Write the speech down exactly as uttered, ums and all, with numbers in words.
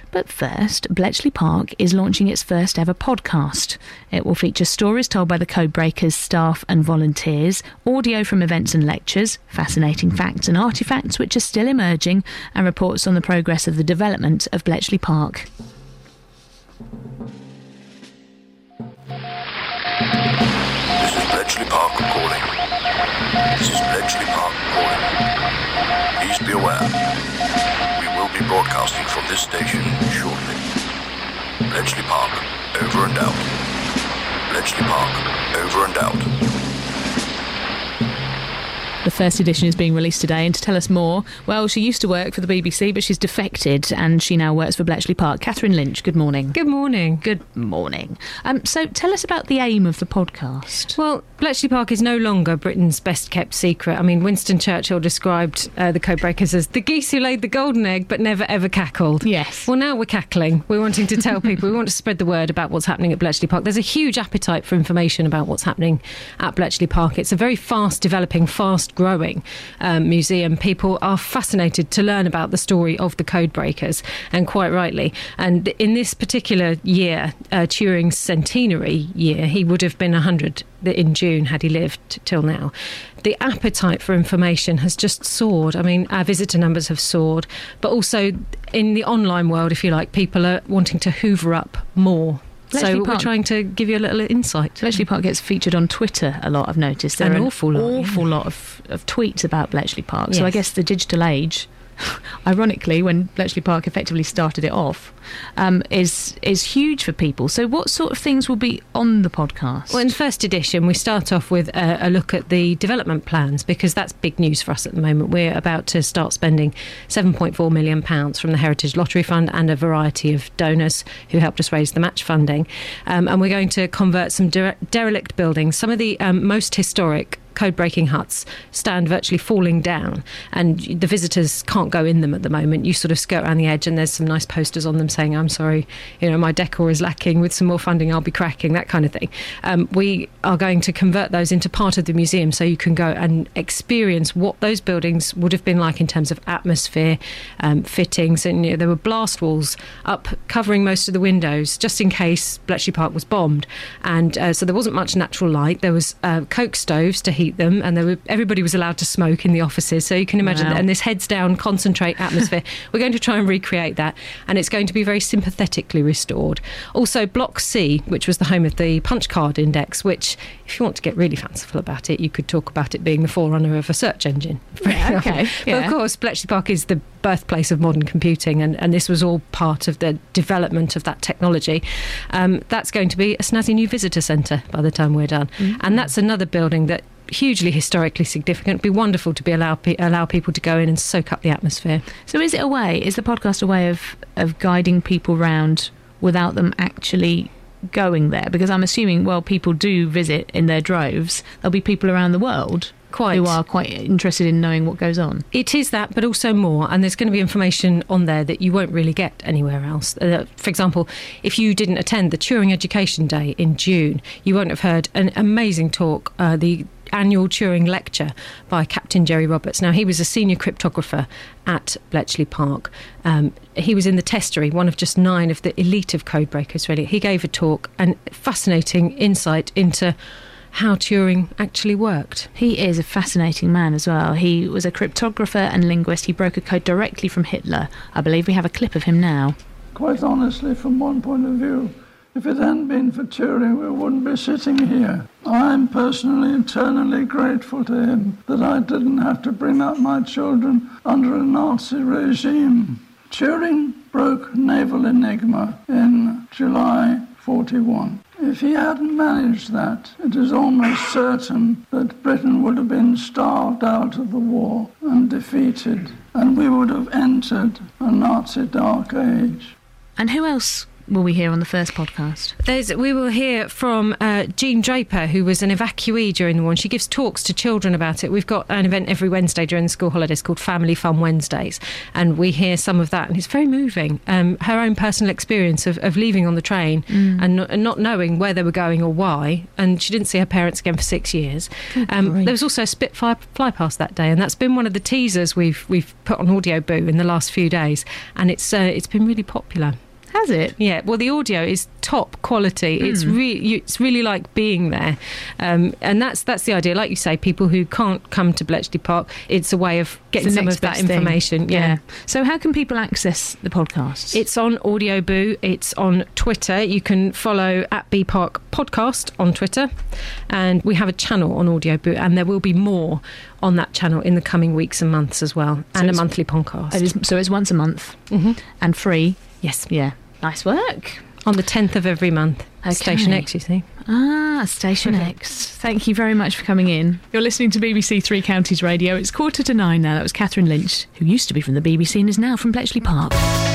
But first, Bletchley Park is launching its first ever podcast. It will feature stories told by the Codebreakers staff and volunteers, audio from events and lectures, fascinating facts and artefacts which are still emerging, and reports on the progress of the development of Bletchley Park. This is Bletchley Park calling. This is Bletchley Park calling. Please be aware. We will be broadcasting from this station shortly. Bletchley Park, over and out. Bletchley Park, over and out. The first edition is being released today, and to tell us more, well, she used to work for the B B C, but she's defected and she now works for Bletchley Park. Catherine Lynch, good morning. Good morning. Good morning. Um, so tell us about the aim of the podcast. Well, Bletchley Park is no longer Britain's best kept secret. I mean, Winston Churchill described uh, the Codebreakers as the geese who laid the golden egg but never ever cackled. Yes. Well, now we're cackling. We're wanting to tell people, we want to spread the word about what's happening at Bletchley Park. There's a huge appetite for information about what's happening at Bletchley Park. It's a very fast developing, fast growing um, museum. People are fascinated to learn about the story of the Codebreakers, and quite rightly. And in this particular year, uh, Turing's centenary year, he would have been one hundred in June had he lived till now. The appetite for information has just soared. I mean, our visitor numbers have soared, but also in the online world, if you like, people are wanting to hoover up more. Bletchley so Park. We're trying to give you a little insight. Bletchley Park gets featured on Twitter a lot, I've noticed. There An are awful an lot, awful yeah. lot of, of tweets about Bletchley Park. So Yes. I guess the digital age, ironically, when Bletchley Park effectively started it off, um, is is huge for people. So what sort of things will be on the podcast? Well, in the first edition, we start off with a, a look at the development plans, because that's big news for us at the moment. We're about to start spending seven point four million pounds from the Heritage Lottery Fund and a variety of donors who helped us raise the match funding. Um, and we're going to convert some dere- derelict buildings, some of the um, most historic code-breaking huts stand virtually falling down, and the visitors can't go in them at the moment. You sort of skirt around the edge and there's some nice posters on them saying, I'm sorry, you know, my decor is lacking, with some more funding I'll be cracking, that kind of thing. Um, we are going to convert those into part of the museum, so you can go and experience what those buildings would have been like in terms of atmosphere, um, fittings, and you know, there were blast walls up covering most of the windows just in case Bletchley Park was bombed, and uh, so there wasn't much natural light. There was uh, coke stoves to heat them, and there were, everybody was allowed to smoke in the offices, so you can imagine Wow. that, and this heads down concentrate atmosphere. We're going to try and recreate that, and it's going to be very sympathetically restored. Also, Block C, which was the home of the punch card index, which, if you want to get really fanciful about it, you could talk about it being the forerunner of a search engine. Yeah, okay, But yeah. of course, Bletchley Park is the birthplace of modern computing, and, and this was all part of the development of that technology. Um, that's going to be a snazzy new visitor centre by the time we're done. Mm-hmm. And that's another building that hugely historically significant. It'd be wonderful to be allow pe- allow people to go in and soak up the atmosphere. So is it a way, is the podcast a way of, of guiding people round without them actually going there? Because I'm assuming, well, people do visit in their droves. There'll be people around the world Quite. who are quite interested in knowing what goes on. It is that, but also more, and there's going to be information on there that you won't really get anywhere else. Uh, for example, if you didn't attend the Turing Education Day in June, you won't have heard an amazing talk, uh, the annual Turing lecture by Captain Jerry Roberts. Now, he was a senior cryptographer at Bletchley Park. Um, he was in the testery, one of just nine of the elite of codebreakers, really. He gave a talk, and fascinating insight into how Turing actually worked. He is a fascinating man as well. He was a cryptographer and linguist. He broke a code directly from Hitler. I believe we have a clip of him now. Quite honestly, from one point of view, if it hadn't been for Turing, we wouldn't be sitting here. I'm personally, eternally grateful to him that I didn't have to bring up my children under a Nazi regime. Turing broke Naval Enigma in July forty-one. If he hadn't managed that, it is almost certain that Britain would have been starved out of the war and defeated, and we would have entered a Nazi dark age. And who else will we hear on the first podcast? There's, we will hear from uh, Jean Draper, who was an evacuee during the war, and she gives talks to children about it. We've got an event every Wednesday during the school holidays called Family Fun Wednesdays, and we hear some of that, and it's very moving. Um, her own personal experience of, of leaving on the train mm. and, not, and not knowing where they were going or why, and she didn't see her parents again for six years. Um, there was also a Spitfire flypast that day, and that's been one of the teasers we've we've put on Audio Boo in the last few days, and it's uh, it's been really popular. Has it? Yeah. Well, the audio is top quality. Mm. It's really, it's really like being there, um, and that's that's the idea. Like you say, people who can't come to Bletchley Park, it's a way of getting some of that information. Yeah. yeah. So, how can people access the podcasts? It's on Audio Boo. It's on Twitter. You can follow at B Park Podcast on Twitter, and we have a channel on Audio Boo, and there will be more on that channel in the coming weeks and months as well, so and a monthly podcast. It is, so it's once a month mm-hmm. and free. Yes. Yeah. Nice work. On the tenth of every month. Okay. Station X, you see. Ah, Station X. Thank you very much for coming in. You're listening to B B C Three Counties Radio. It's quarter to nine now. That was Catherine Lynch, who used to be from the B B C and is now from Bletchley Park.